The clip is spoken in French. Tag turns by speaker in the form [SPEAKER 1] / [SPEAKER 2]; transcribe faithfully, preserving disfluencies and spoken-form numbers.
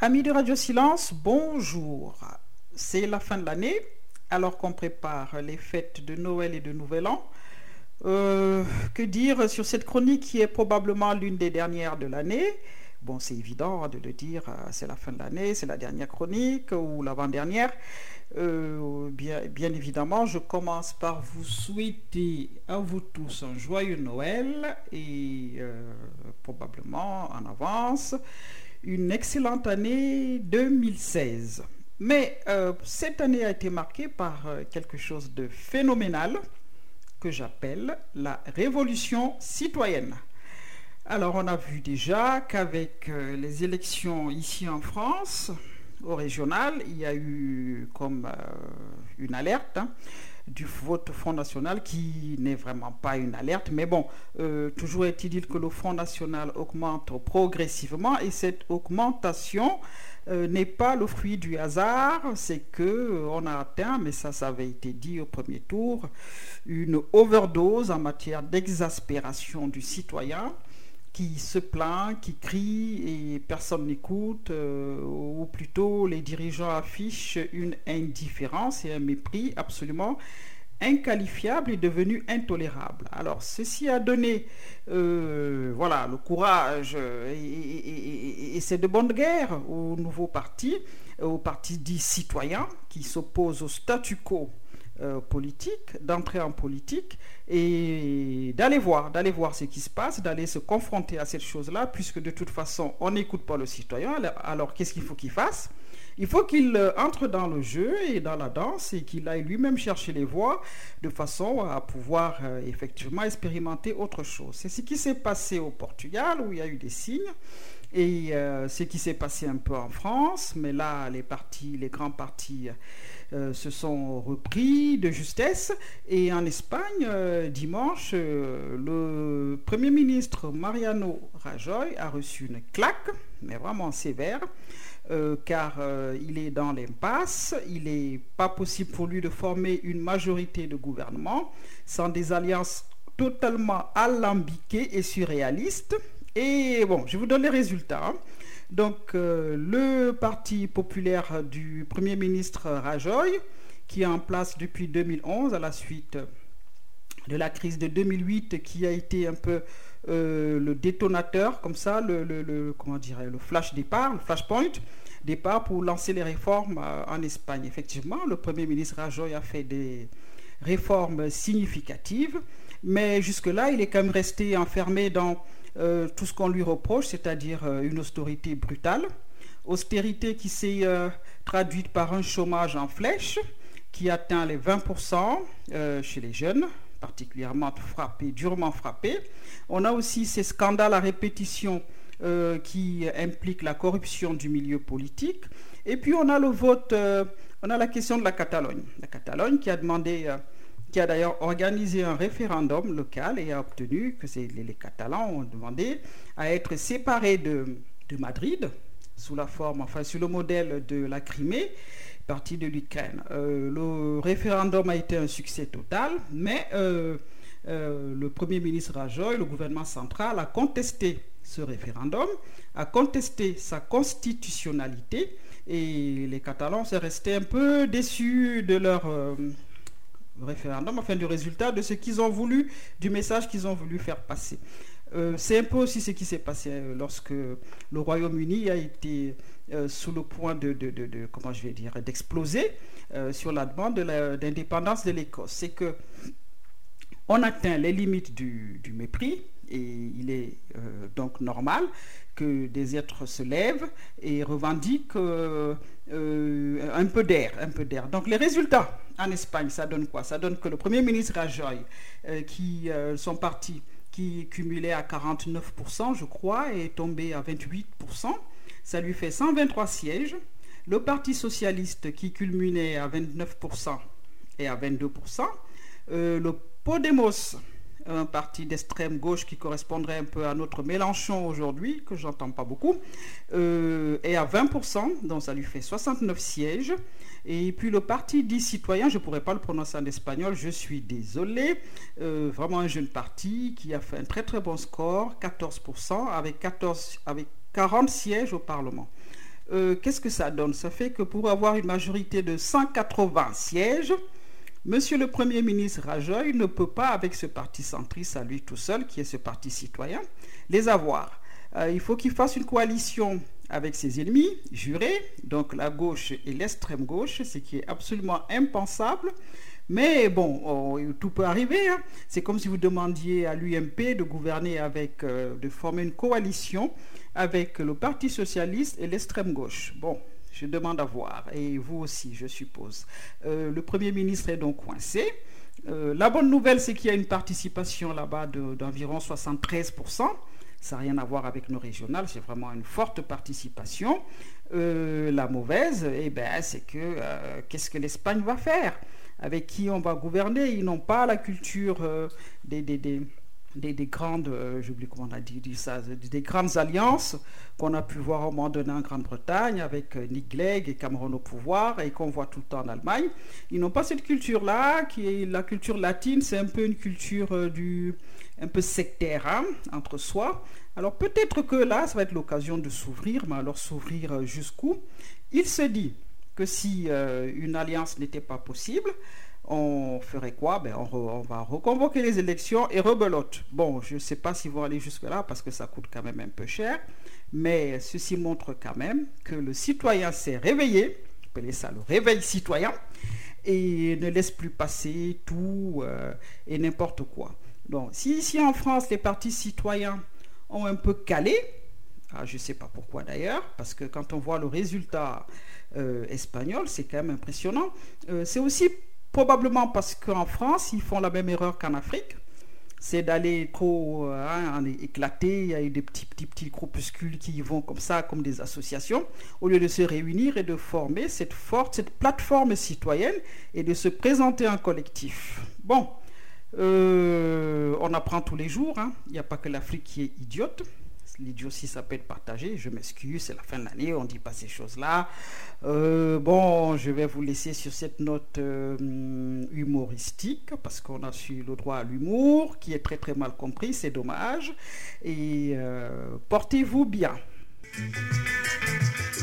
[SPEAKER 1] Amis de Radio Silence, bonjour. C'est la fin de l'année, alors qu'on prépare les fêtes de Noël et de Nouvel An. Euh, que dire sur cette chronique qui est probablement l'une des dernières de l'année? Bon, c'est évident de le dire, c'est la fin de l'année, c'est la dernière chronique ou l'avant-dernière. Euh, bien, bien évidemment, je commence par vous souhaiter à vous tous un joyeux Noël et euh, probablement en avance une excellente année deux mille seize. Mais euh, cette année a été marquée par euh, quelque chose de phénoménal que j'appelle la révolution citoyenne. Alors on a vu déjà qu'avec euh, les élections ici en France, au régional, il y a eu comme euh, une alerte hein, du vote Front National qui n'est vraiment pas une alerte, mais bon, euh, toujours est-il dit que le Front National augmente progressivement et cette augmentation euh, n'est pas le fruit du hasard, c'est que euh, on a atteint, mais ça, ça avait été dit au premier tour, une overdose en matière d'exaspération du citoyen qui se plaint, qui crie et personne n'écoute, euh, ou plutôt les dirigeants affichent une indifférence et un mépris absolument inqualifiable et devenu intolérable. Alors ceci a donné euh, voilà, le courage et, et, et, et c'est de bonne guerre au nouveau parti, au parti dit citoyen qui s'oppose au statu quo Euh, politique, d'entrer en politique et d'aller voir, d'aller voir ce qui se passe, d'aller se confronter à cette chose-là, puisque de toute façon, on n'écoute pas le citoyen. Alors, alors qu'est-ce qu'il faut qu'il fasse? Il faut qu'il euh, entre dans le jeu et dans la danse et qu'il aille lui-même chercher les voies de façon à pouvoir euh, effectivement expérimenter autre chose. C'est ce qui s'est passé au Portugal, où il y a eu des signes. Et euh, ce qui s'est passé un peu en France, mais là, les partis, les grands partis euh, se sont repris de justesse. Et en Espagne, euh, dimanche, euh, le Premier ministre Mariano Rajoy a reçu une claque, mais vraiment sévère, euh, car euh, il est dans l'impasse. Il n'est pas possible pour lui de former une majorité de gouvernement sans des alliances totalement alambiquées et surréalistes. Et bon, je vous donne les résultats. Donc, euh, le Parti populaire du Premier ministre Rajoy, qui est en place depuis deux mille onze, à la suite de la crise de deux mille huit, qui a été un peu euh, le détonateur, comme ça, le, le, le, comment dirais, le flash départ, le flashpoint départ pour lancer les réformes euh, en Espagne. Effectivement, le Premier ministre Rajoy a fait des réformes significatives, mais jusque-là, il est quand même resté enfermé dans Euh, tout ce qu'on lui reproche, c'est-à-dire euh, une austérité brutale, austérité qui s'est euh, traduite par un chômage en flèche qui atteint les vingt pour cent euh, chez les jeunes, particulièrement frappés, durement frappés. On a aussi ces scandales à répétition euh, qui impliquent la corruption du milieu politique. Et puis on a le vote, euh, on a la question de la Catalogne. La Catalogne qui a demandé... Euh, qui a d'ailleurs organisé un référendum local et a obtenu que les, les Catalans ont demandé à être séparés de, de Madrid sous la forme, enfin sur le modèle de la Crimée, partie de l'Ukraine. Euh, le référendum a été un succès total, mais euh, euh, le Premier ministre Rajoy, le gouvernement central, a contesté ce référendum, a contesté sa constitutionnalité et les Catalans sont restés un peu déçus de leur... Euh, référendum, enfin du résultat de ce qu'ils ont voulu, du message qu'ils ont voulu faire passer. Euh, c'est un peu aussi ce qui s'est passé euh, lorsque le Royaume-Uni a été euh, sous le point de, de, de, de comment je vais dire, d'exploser euh, sur la demande de la, d'indépendance de l'Écosse. C'est que on atteint les limites du, du mépris et il est euh, donc normal que des êtres se lèvent et revendiquent euh, euh, un peu d'air, un peu d'air. Donc les résultats en Espagne, ça donne quoi? Ça donne que le Premier ministre Rajoy, euh, qui euh, son parti, qui cumulait à quarante-neuf pour cent, je crois, est tombé à vingt-huit pour cent. Ça lui fait cent vingt-trois sièges. Le Parti socialiste, qui culminait à vingt-neuf pour cent, est à vingt-deux pour cent. Euh, le Podemos, un parti d'extrême gauche qui correspondrait un peu à notre Mélenchon aujourd'hui, que j'entends pas beaucoup, euh, est à vingt pour cent, donc ça lui fait soixante-neuf sièges. Et puis le parti dit citoyen, je ne pourrais pas le prononcer en espagnol, je suis désolé, euh, vraiment un jeune parti qui a fait un très très bon score, quatorze pour cent, avec, quatorze, avec quarante sièges au Parlement. euh, qu'est-ce que ça donne? Ça fait que pour avoir une majorité de cent quatre-vingts sièges, Monsieur le Premier ministre Rajoy ne peut pas, avec ce parti centriste à lui tout seul, qui est ce parti citoyen, les avoir. Euh, il faut qu'il fasse une coalition avec ses ennemis jurés, donc la gauche et l'extrême gauche, ce qui est absolument impensable. Mais bon, oh, tout peut arriver. Hein. C'est comme si vous demandiez à l'U M P de gouverner avec, euh, de former une coalition avec le Parti socialiste et l'extrême gauche. Bon, je demande à voir, et vous aussi, je suppose. Euh, le Premier ministre est donc coincé. Euh, la bonne nouvelle, c'est qu'il y a une participation là-bas de, d'environ soixante-treize pour cent. Ça n'a rien à voir avec nos régionales, c'est vraiment une forte participation. Euh, la mauvaise, eh ben, c'est que euh, qu'est-ce que l'Espagne va faire? Avec qui on va gouverner? Ils n'ont pas la culture euh, des, des, des, des, des grandes, euh, j'oublie comment on a dit, dit ça, des grandes alliances qu'on a pu voir au moment donné en Grande-Bretagne avec euh, Nick Clegg et Cameron au pouvoir et qu'on voit tout le temps en Allemagne. Ils n'ont pas cette culture-là, qui est la culture latine, c'est un peu une culture euh, du, un peu sectaire hein, entre soi. Alors peut-être que là, ça va être l'occasion de s'ouvrir, mais alors s'ouvrir euh, jusqu'où? Il se dit que si euh, une alliance n'était pas possible, on ferait quoi? Ben, on, re, on va reconvoquer les élections et rebelote. Bon, je ne sais pas s'ils vont aller jusque-là parce que ça coûte quand même un peu cher, mais ceci montre quand même que le citoyen s'est réveillé, appelez ça le réveil citoyen, et ne laisse plus passer tout euh, et n'importe quoi. Donc, si ici en France, les partis citoyens ont un peu calé, ah, je ne sais pas pourquoi d'ailleurs, parce que quand on voit le résultat euh, espagnol, c'est quand même impressionnant. Euh, c'est aussi probablement parce qu'en France, ils font la même erreur qu'en Afrique, c'est d'aller trop hein, éclater, il y a eu des petits, petits, petits groupuscules qui y vont comme ça, comme des associations, au lieu de se réunir et de former cette forte, cette plateforme citoyenne et de se présenter en collectif. Bon, euh, on apprend tous les jours, hein. Il n'y a pas que l'Afrique qui est idiote. L'idiotie, ça peut être partagé. Je m'excuse, c'est la fin de l'année, on ne dit pas ces choses-là. Euh, bon, je vais vous laisser sur cette note euh, humoristique, parce qu'on a su le droit à l'humour, qui est très très mal compris, c'est dommage. Et euh, portez-vous bien.